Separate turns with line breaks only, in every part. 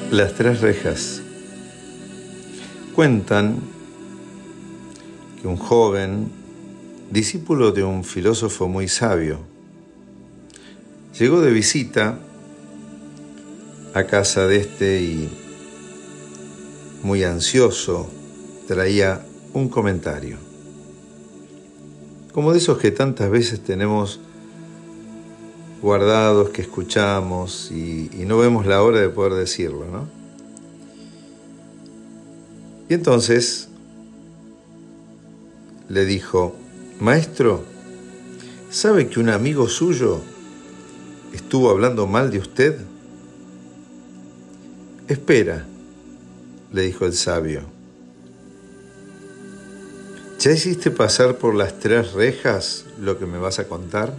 Las tres rejas. Cuentan que un joven, discípulo de un filósofo muy sabio, llegó de visita a casa de este y, muy ansioso, traía un comentario. Como de esos que tantas veces tenemos guardados, que escuchamos y no vemos la hora de poder decirlo, ¿no? Y entonces le dijo: maestro, ¿sabe que un amigo suyo estuvo hablando mal de usted? Espera, le dijo el sabio. ¿Ya hiciste pasar por las tres rejas lo que me vas a contar?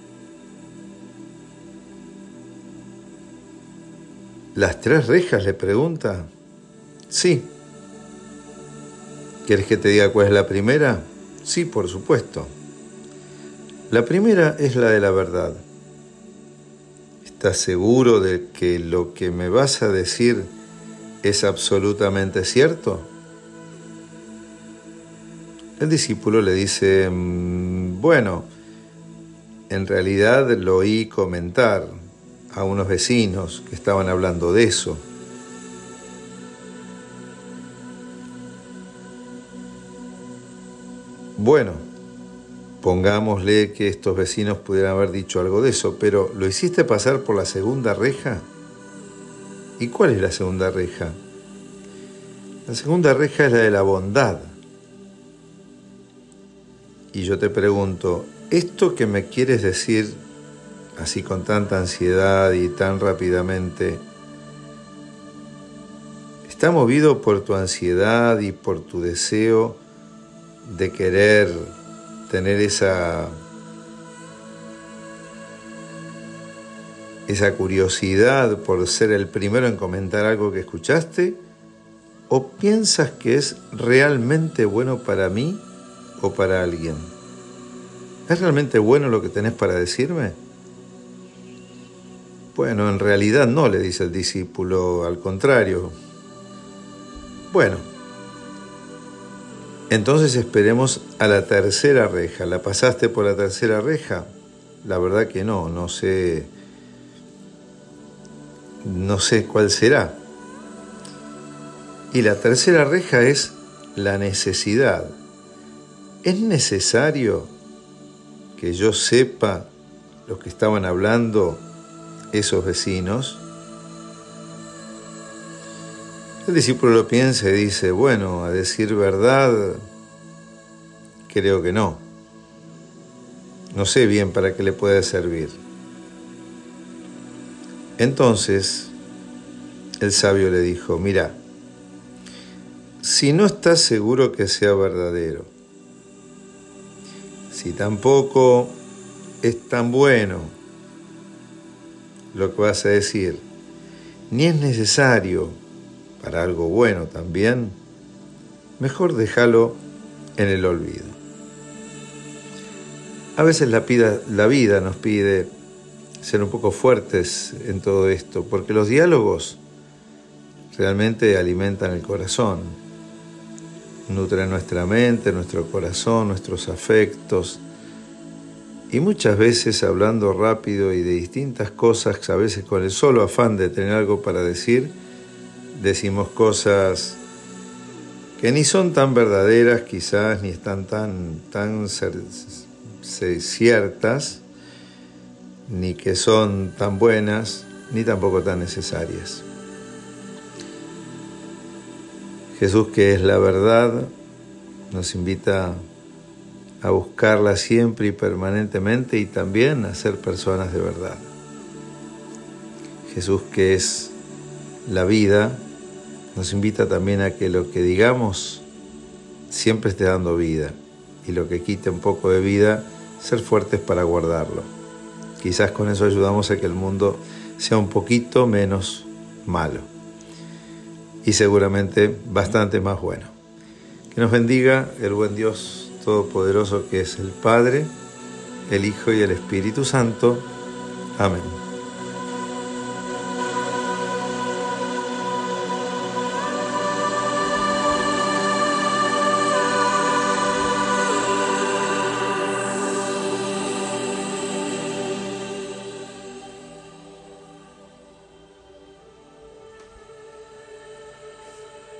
¿Las tres rejas?, le pregunta. Sí. ¿Quieres que te diga cuál es la primera? Sí, por supuesto. La primera es la de la verdad. ¿Estás seguro de que lo que me vas a decir es absolutamente cierto? El discípulo le dice: bueno, en realidad lo oí comentar a unos vecinos que estaban hablando de eso. Bueno, pongámosle que estos vecinos pudieran haber dicho algo de eso, pero ¿lo hiciste pasar por la segunda reja? ¿Y cuál es la segunda reja? La segunda reja es la de la bondad. Y yo te pregunto, ¿esto que me quieres decir así con tanta ansiedad y tan rápidamente, está movido por tu ansiedad y por tu deseo de querer tener esa curiosidad por ser el primero en comentar algo que escuchaste? ¿O piensas que es realmente bueno para mí o para alguien? ¿Es realmente bueno lo que tenés para decirme? Bueno, en realidad no, le dice el discípulo, al contrario. Bueno, entonces esperemos a la tercera reja. ¿La pasaste por la tercera reja? La verdad que no sé cuál será. Y la tercera reja es la necesidad. ¿Es necesario que yo sepa lo que estaban hablando esos vecinos? El discípulo lo piensa y dice: bueno, a decir verdad, creo que no. No sé bien para qué le puede servir. Entonces, el sabio le dijo: mira, si no estás seguro que sea verdadero, si tampoco es tan bueno lo que vas a decir, ni es necesario para algo bueno también, mejor déjalo en el olvido. A veces la vida nos pide ser un poco fuertes en todo esto, porque los diálogos realmente alimentan el corazón, nutren nuestra mente, nuestro corazón, nuestros afectos. Y muchas veces, hablando rápido y de distintas cosas, a veces con el solo afán de tener algo para decir, decimos cosas que ni son tan verdaderas quizás, ni están tan ciertas, ni que son tan buenas, ni tampoco tan necesarias. Jesús, que es la verdad, nos invita a buscarla siempre y permanentemente, y también a ser personas de verdad. Jesús, que es la vida, nos invita también a que lo que digamos siempre esté dando vida, y lo que quite un poco de vida, ser fuertes para guardarlo. Quizás con eso ayudamos a que el mundo sea un poquito menos malo, y seguramente bastante más bueno. Que nos bendiga el buen Dios Todopoderoso, que es el Padre, el Hijo y el Espíritu Santo. Amén.